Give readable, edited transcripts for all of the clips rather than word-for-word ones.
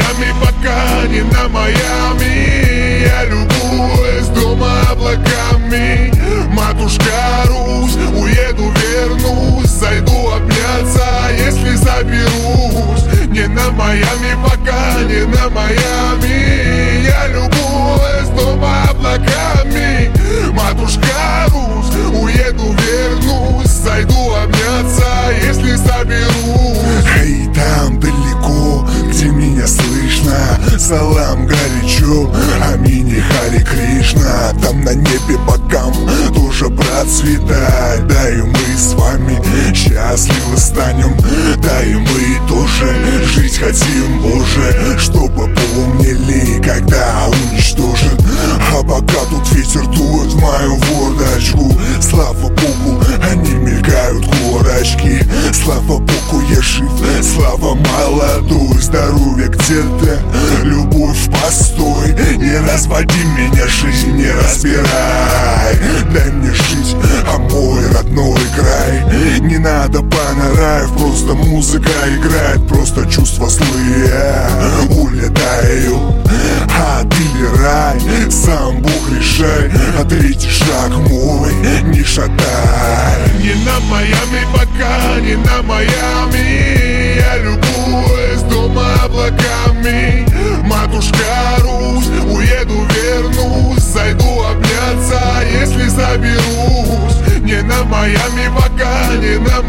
Майами, пока не на Майами. Я любуюсь дома облаками. Матушка Русь, уеду, вернусь, зайду обняться, если заберусь. Не на Майами, пока не на Майами. Я любуюсь дома облаками. Матушка Русь, уеду, вернусь, зайду обняться, если заберусь. Эй, там далеко, где меня слышно, салам горячо, амини Хари Кришна. Там на небе богам тоже процветает. Да и мы с вами счастливы станем, да и мы тоже жить хотим, Боже, чтобы помнили, когда уничтожен. А пока тут ветер дует в мою водочку, слава Богу, они мелькают корочки. Слава Богу, я жив, слава молодой, здоровье где-то, любовь в постой. Не разводи меня, жизнь не разбирай, дай мне жить, а мой родной край. Не надо панораев, просто музыка играет, просто чувства злые улетают. А ты ли рай, сам Бог решай, а третий шаг мой не шатай. Не на Майами, пока не на Майами. Я любуюсь дома облаками. Матушка Русь, уеду, вернусь, зайду обняться, если заберусь. Не на Майами, пока не на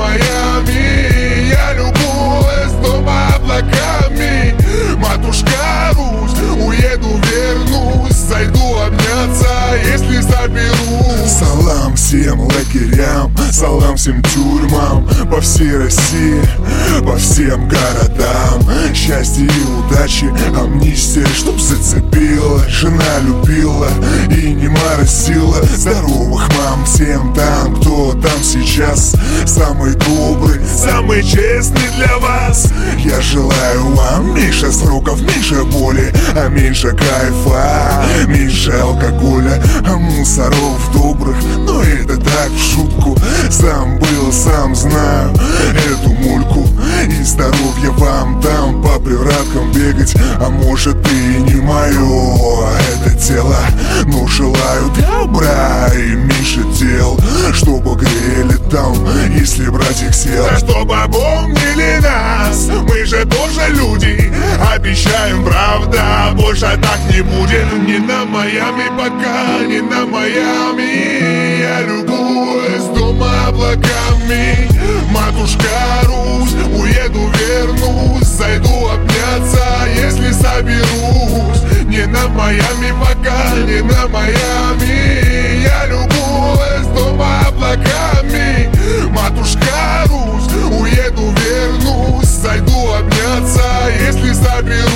Майами. Я любуюсь дома облаками. Матушка Русь, уеду, вернусь, зайду обняться, если заберусь. Салам всем лагерям, салам всем тюрьмам по всей России, по всем городам. Счастья и удачи, амнистия, чтоб зацепила. Жена любила и не моросила. Здоровых мам всем там, кто там сейчас. Самый добрый, самый честный для вас. Я желаю вам меньше сроков, меньше боли, а меньше кайфа, меньше алкоголя, а мусоров добрых. Но это так в шутку, сам был, сам знаю эту мульку. И здоровья вам дам, по превраткам бегать, а может и не мое это тело. Но желаю добра и меньше дел, чтобы грели там, если брать их сел. Да чтобы помнили нас, мы же тоже люди. Обещаем, правда, больше так не будет. Не на Майами, пока не на Майами. Я любуюсь дома облаками. Матушка Русь, уеду, вернусь, зайду обняться, если соберусь. Не на Майами, пока не на Майами. Я любуюсь дома облаками. Матушка Русь, уеду, вернусь, зайду обняться, если соберусь.